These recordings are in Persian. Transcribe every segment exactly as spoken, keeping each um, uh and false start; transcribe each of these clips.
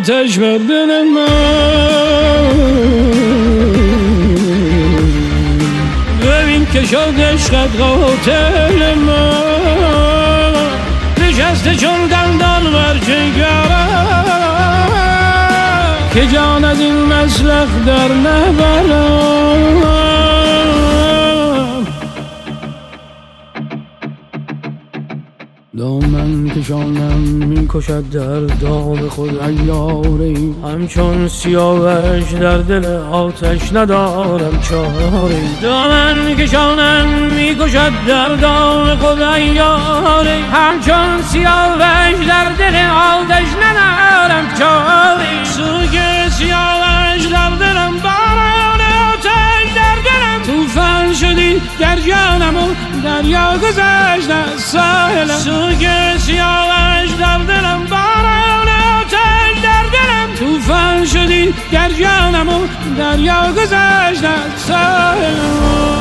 آتش بر دل من، ببین که شد عشقت قاتل من، نشسته چون دندان بر جگرم که جان از این مسلخ در نبرم. دامن کشانم می کشد در داغ خود عیاری، همچون سیاوش در دل آتش ندارم چاری. دامن کشانم می کشد در داغ خود عیاری، همچون سیاوش در دل آتش ندارم چاری. سوگ سیاوش در دلم باران آتش در دلم، توفان شدی در جانم و دریا گذشت از ساحلم. سوگ سیاوش در دلم باران آتش در دلم، توفان شدی در جانم و دریا گذشت از ساحلم.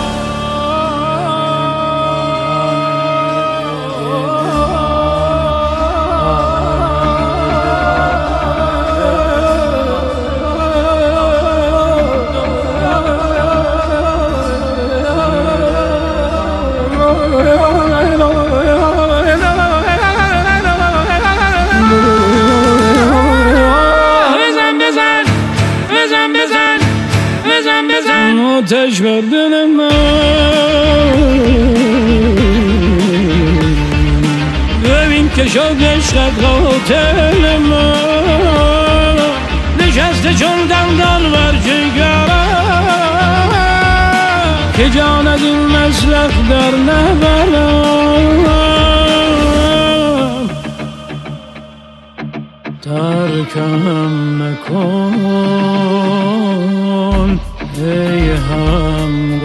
آتش بر دل من، ببین که شد عشقت قاتل من، نشسته چون دندان بر جگرم که جان از این مسلخ در نبرم. ترکم مکن ای هم